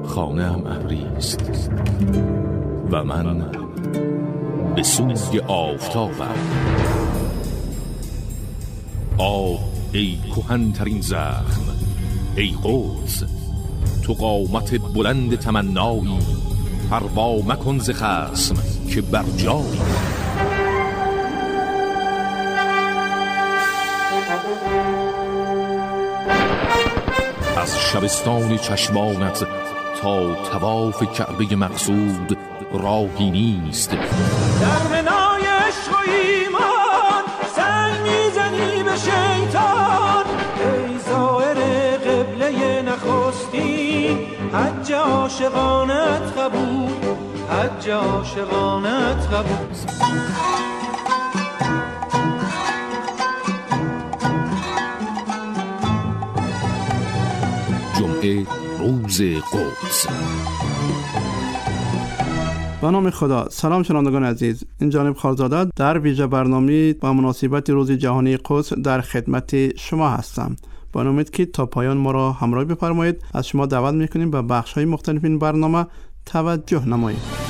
خانه‌ام ابریست و من به سوی آفتابم. ای کهن‌ترین زخم، ای قدس، تو قامت بلند تمنایی، پروا مکن ز خصم که بر جایی. از شبستان چشمانت تا طواف کعبه مقصود راهی نیست. در منای عشق و ایمان سنگ میزنی به شیطان. ای زائر قبله نخستین، حج عاشقانت قبول، حج عاشقانت قبول. جمعه روز قدس. به نام خدا. سلام شنوندگان عزیز، این جانب خالزاده در ویژه برنامه با مناسبت روز جهانی قدس در خدمت شما هستم. با امید که تا پایان ما را همراهی بفرمایید. از شما دعوت میکنیم به بخش‌های مختلف این برنامه توجه نمایید.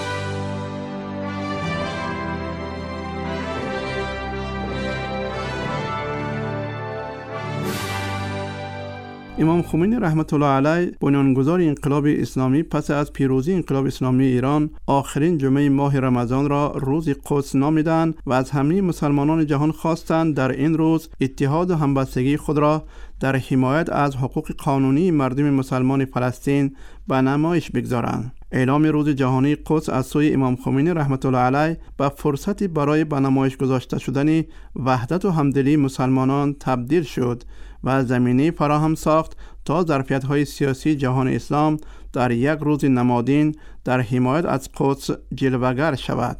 امام خمینی رحمت الله علیه بنیانگذار انقلاب اسلامی پس از پیروزی انقلاب اسلامی ایران آخرین جمعه ماه رمضان را روز قدس نامیدند و از همه مسلمانان جهان خواستند در این روز اتحاد و همبستگی خود را در حمایت از حقوق قانونی مردم مسلمان فلسطین به نمایش بگذارند. اعلام روز جهانی قدس از سوی امام خمینی رحمت الله علیه به فرصتی برای به نمایش گذاشته شدن وحدت و همدلی مسلمانان تبدیل شد و زمینه فراهم ساخت تا ظرفیت‌های سیاسی جهان اسلام در یک روز نمادین در حمایت از قدس جلوه‌گر شود.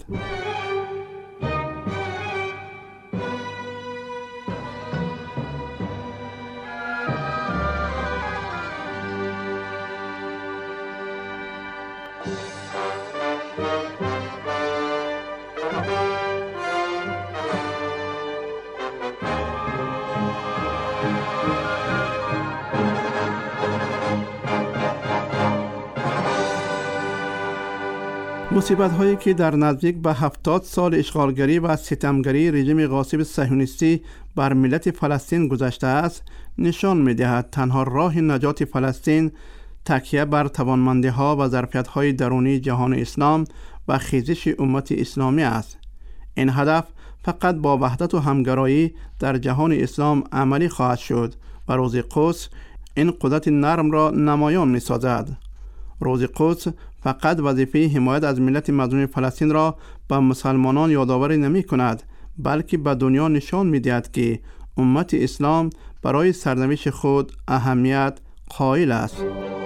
مصیبت هایی که در نزدیک به 70 سال اشغالگری و ستمگری رژیم غاصب صهیونیستی بر ملت فلسطین گذشته است نشان می دهد تنها راه نجات فلسطین تکیه بر توانمندی ها و ظرفیت های درونی جهان اسلام و خیزش امت اسلامی است. این هدف فقط با وحدت و همگرایی در جهان اسلام عملی خواهد شد و روز قدس این قدرت نرم را نمایان می سازد. روز قدس فقط وظیفه حمایت از ملت مظلوم فلسطین را به مسلمانان یادآوری نمی کند، بلکه به دنیا نشان می دهد که امت اسلام برای سرنوشت خود اهمیت قائل است.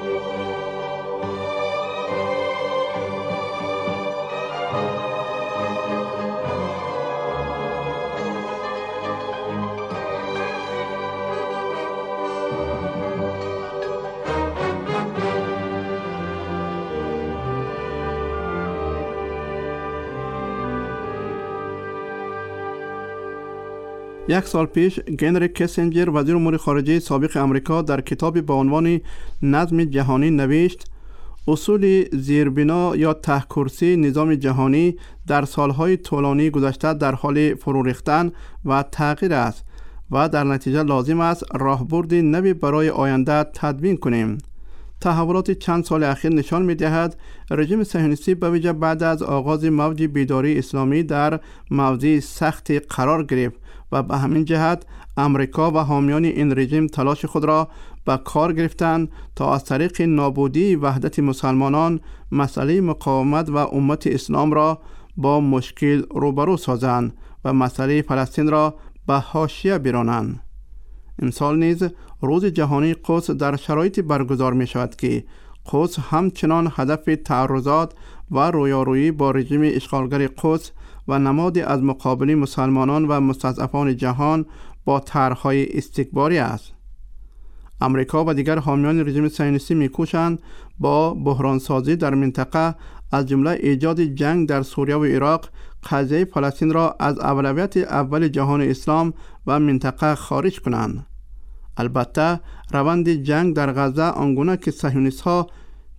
یک سال پیش هنری کیسینجر وزیر امور خارجه سابق امریکا در کتابی با عنوان نظم جهانی نوشت: اصول زیربنا یا ته‌کرسی نظام جهانی در سالهای طولانی گذشته در حال فرو ریختن و تغییر است و در نتیجه لازم است راهبرد نوی برای آینده تدوین کنیم. تحولات چند سال اخیر نشان می‌دهد رژیم صهیونیستی به ویژه بعد از آغاز موج بیداری اسلامی در موضع سخت قرار گرفت و به همین جهت امریکا و حامیان این رژیم تلاش خود را به کار گرفتند تا از طریق نابودی وحدت مسلمانان مسئله مقاومت و امت اسلام را با مشکل روبرو سازند و مسئله فلسطین را به حاشیه برانند. امسال نیز روز جهانی قدس در شرایطی برگزار می شود که قدس همچنان هدف تعرضات و رویارویی با رژیم اشغالگر قدس و نمادی از مقابله مسلمانان و مستضعفان جهان با طرح‌های استکباری است. امریکا و دیگر حامیان رژیم صهیونیستی می‌کوشند با بحران‌سازی در منطقه از جمله ایجاد جنگ در سوریه و عراق قضیه فلسطین را از اولویت اول جهان اسلام و منطقه خارج کنند. البته روند جنگ در غزه آنگونه که صهیونیست‌ها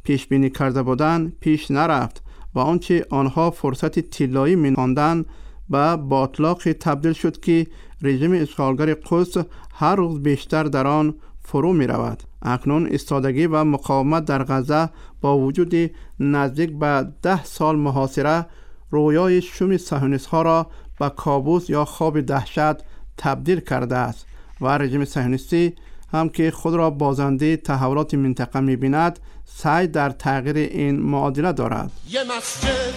پیش بینی کرده بودند پیش نرفت و آنچه آنها فرصت طلایی می‌خواندند به باطلاق تبدیل شد که رژیم اشغالگر قدس هر روز بیشتر در آن فرو می رود. اکنون ایستادگی و مقاومت در غزه با وجود نزدیک به 10 سال محاصره رویای شوم صهیونیست‌ها را به کابوس یا خواب دهشت تبدیل کرده است و رژیم صهیونیستی هم که خود را بازنده تحولات منطقه می بیند سعی در تغییر این معادله دارد. یه مسجد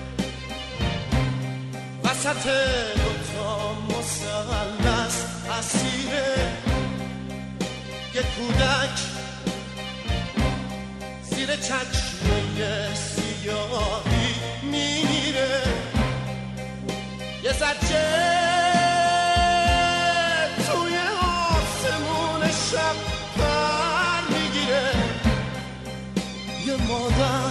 وسط دوتا مثلث اسیره، یه کودک زیر چشمه سیاهی میره، یه زجه توی آسمون شب پر میگیره، یه مادر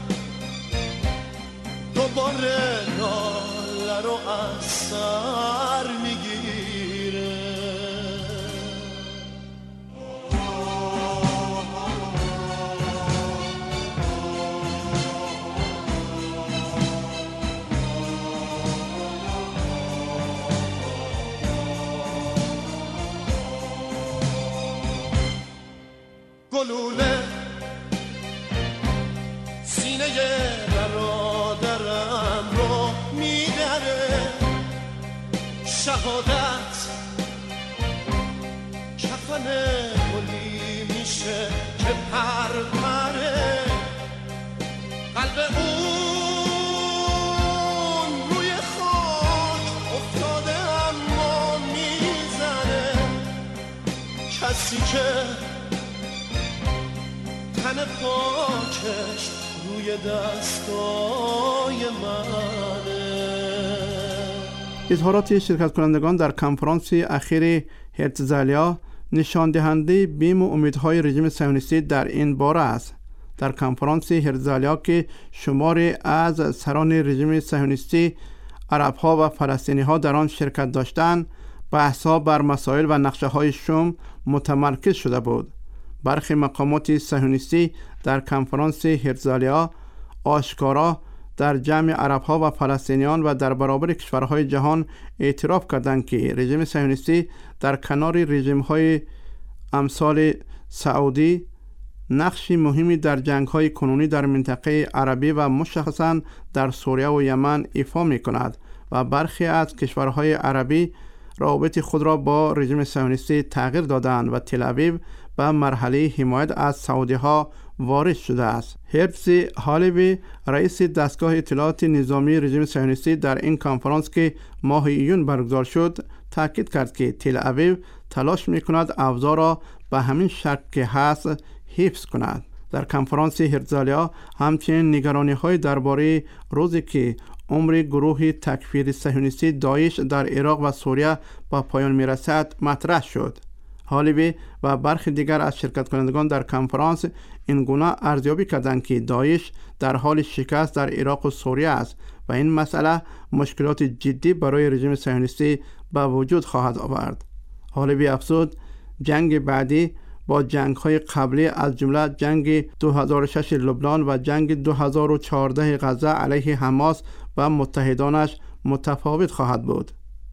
دوباره ناله رو از سر میگیره. گلوله سینه برادرم رو میدره، شهادت کفن گلی میشه که پرپره، قلب اون روی خاک افتاده اما میزنه، کسی که تن پاکش روی دستای منه. اظهارات شرکت کنندگان در کنفرانس اخیر هرتزالیا نشان دهنده بیم و امیدهای رژیم صهیونیستی در این باره است. در کنفرانس هرتزالیا که شماری از سران رژیم صهیونیستی، عرب‌ها و فلسطینی‌ها در آن شرکت داشتند، بحث‌ها بر مسائل و نقشه‌های شوم متمرکز شده بود. برخی مقامات صهیونیستی در کنفرانس هرتزالیا آشکارا در جمع عرب‌ها و فلسطینیان و در برابر کشورهای جهان اعتراف کردند که رژیم صهیونیستی در کنار رژیم‌های امثال سعودی نقشی مهمی در جنگ‌های کنونی در منطقه عربی و مشخصاً در سوریه و یمن ایفا می‌کند و برخی از کشورهای عربی روابط خود را با رژیم صهیونیستی تغییر دادند و تل‌آویو به مرحله حمایت از سعودی‌ها وارد شده است. هرتز هالوی رئیس دستگاه اطلاعات نظامی رژیم صهیونیستی در این کنفرانس که ماه ایون برگزار شد تاکید کرد که تل‌آویو تلاش می‌کند اوضاع را به همین شکل که هست حفظ کند. در کنفرانس هرتزالیا همچنین نگرانی‌های درباره روزی که عمر گروه تکفیری صهیونیستی داعش در عراق و سوریه به پایان می‌رسد مطرح شد. هالوی و برخی دیگر از شرکت کنندگان در کنفرانس این گونه ارزیابی کردند که داعش در حال شکست در عراق و سوریه است و این مسئله مشکلات جدی برای رژیم صهیونیستی به وجود خواهد آورد. هالوی افزود جنگ بعدی با جنگ‌های قبلی از جمله جنگ 2006 لبنان و جنگ 2014 غزه علیه حماس و متحدانش متفاوت خواهد بود.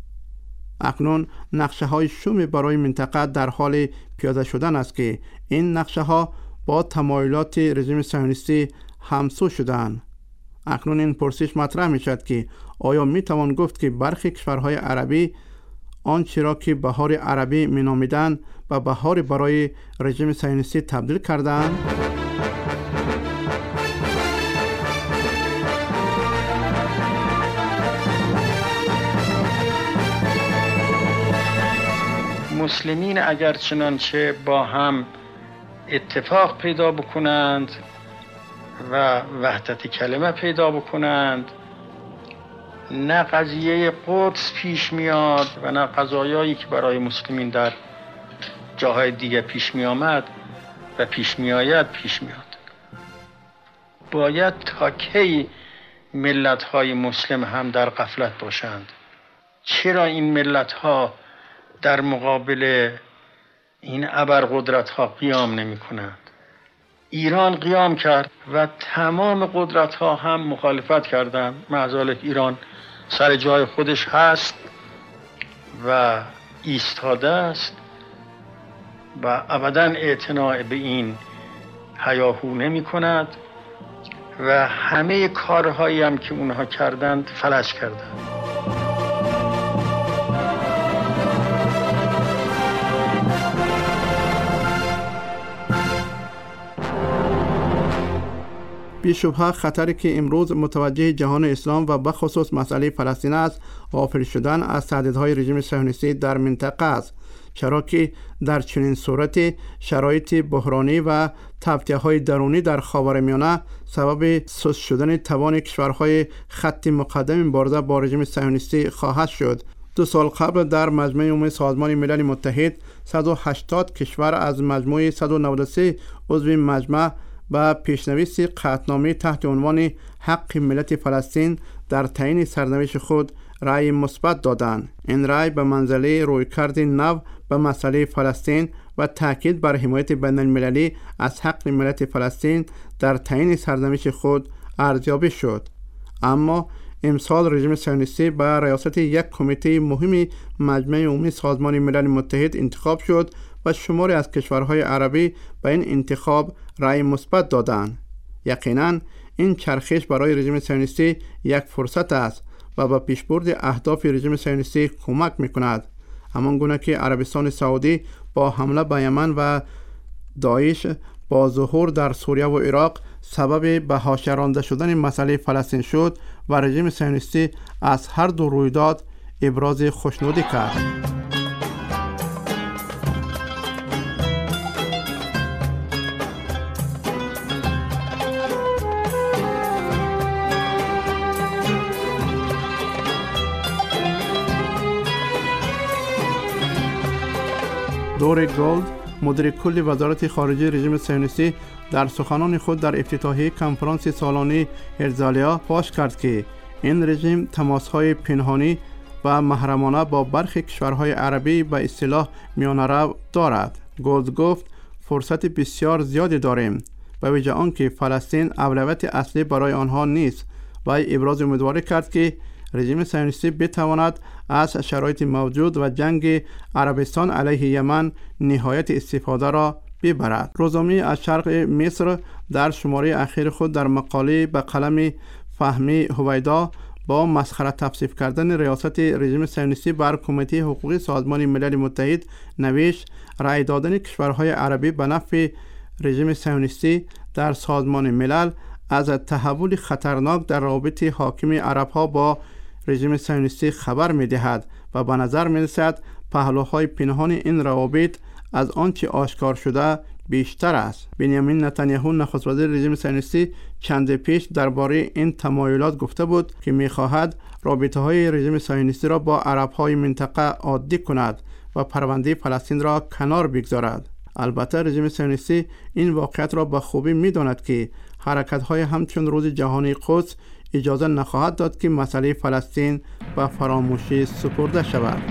اکنون نقشه های شوم برای منطقه در حال پیاده شدن است که این نقشه ها با تمایلات رژیم صهیونیستی همسو شدند. اکنون این پرسش مطرح می شد که آیا می توان گفت که برخی کشورهای عربی آنچه را که بهار عربی می نامیدند به بهار برای رژیم صهیونیستی تبدیل کردند؟ مسلمین اگر چنانچه با هم اتفاق پیدا بکنند و وحدت کلمه پیدا بکنند، نه قضیه قدس پیش میاد و نه قضایایی که برای مسلمین در جاهای دیگه پیش می آمد و پیش می آید پیش میاد. باید تا کی ملت‌های مسلم هم در غفلت باشند؟ چرا این ملت‌ها در مقابل این ابرقدرت‌ها قیام نمی کنند؟ ایران قیام کرد و تمام قدرت ها هم مخالفت کردند. معذالک ایران سر جای خودش هست و ایستاده است و ابداً اعتنا به این هیاهو نمی کند و همه کارهایی هم که اونها کردند فلج کردند. بی‌شبهه خطری که امروز متوجه جهان اسلام و بخصوص مسئله فلسطین است، غافل شدن از تهدیدهای رژیم صهیونیستی در منطقه است، چرا که در چنین صورت شرایط بحرانی و تبعیض‌های درونی در خاورمیانه سبب سست شدن توان کشورهای خط مقدم مبارزه با رژیم صهیونیستی خواهد شد. 2 سال قبل در مجمع عمومی سازمان ملل متحد 180 کشور از مجموع 193 عضو مجمع با پیشنویس قطعنامه تحت عنوان حق ملت فلسطین در تعیین سرنوشت خود رأی مثبت دادند. این رأی به منزله رویکرد نو به مسئله فلسطین و تاکید بر حمایت بین المللی از حق ملت فلسطین در تعیین سرنوشت خود ارزیابی شد. اما امسال رژیم صهیونیستی به ریاست یک کمیته مهم مجمع عمومی سازمان ملل متحد انتخاب شد و شماری از کشورهای عربی به این انتخاب رأی مثبت دادند. یقیناً این چرخش برای رژیم صهیونیستی یک فرصت است و به پیشبرد اهداف رژیم صهیونیستی کمک می‌کند. همان گونه که عربستان سعودی با حمله به یمن و داعش با ظهور در سوریه و عراق سبب به حاشیه رانده شدن مسئله فلسطین شد و رژیم صهیونیستی از هر دو رویداد ابراز خوشنودی کرد. دور گولد، مدیر کل وزارت خارجه رژیم صهیونیستی، در سخنان خود در افتتاحیه کنفرانس سالانه هرزالیا فاش کرد که این رژیم تماس‌های پنهانی و محرمانه با برخی کشورهای عربی به اصطلاح میانه‌رو دارد. گولد گفت فرصت بسیار زیادی داریم، به ویژه آنکه فلسطین اولویت اصلی برای آنها نیست و ابراز امیدواری کرد که رژیم صهیونیستی بتواند از شرایط موجود و جنگ عربستان علیه یمن نهایت استفاده را ببرد. روزنامه از شرق مصر در شماره اخیر خود در مقاله به قلم فهمی هویدا با مسخره توصیف کردن ریاست رژیم صهیونیستی بر کمیته حقوقی سازمان ملل متحد نوشت: رأی دادن کشورهای عربی به نفع رژیم صهیونیستی در سازمان ملل از تحول خطرناک در روابط حاکم عرب‌ها با رژیم صهیونیستی خبر می‌دهد و به نظر می‌رسد پهلوهای پنهان این روابط از آنچه آشکار شده بیشتر است. بنیامین نتانیاهو نخست وزیر رژیم صهیونیستی چند پیش درباره این تمایلات گفته بود که می‌خواهد رابطه‌های رژیم صهیونیستی را با عرب‌های منطقه عادی کند و پرونده فلسطین را کنار بگذارد. البته رژیم صهیونیستی این واقعیت را به خوبی می‌داند که حرکت‌های همچون روز جهانی قدس اجازه نخواهد داد که مسئله فلسطین به فراموشی سپرده شود.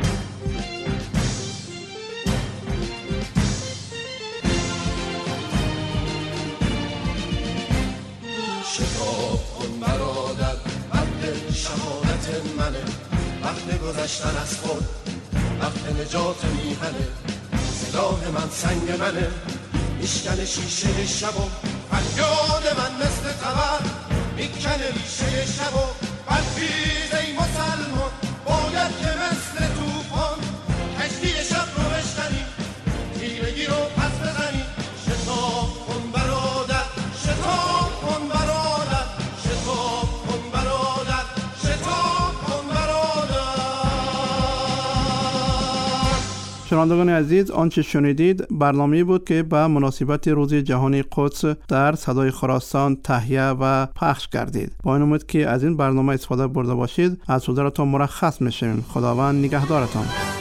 شتاب کن برادر، وقت شهادت منه، وقت گذشتن از خود، وقت نجات میهنه. سلاح من سنگ منه، میشکنه شیشه شب و فریاد من مثل تبر میکنه ریشه شب و برخیز ای مسلمان، باید که مثل توفان کشتی شب رو بشکنی، تیرگی رو پس بزنی. شتاب کن برادر، شتاب کن برادر، شتاب کن برادر، شتاب کن برادر. شنوندگان عزیز، آنچه شنیدید برنامه‌ای بود که به مناسبت روز جهانی قدس در صدای خراسان تهیه و پخش گردید. با این امید که از این برنامه استفاده برده باشید، از حضورتان مرخص میشیم. خداوند نگهدارتان.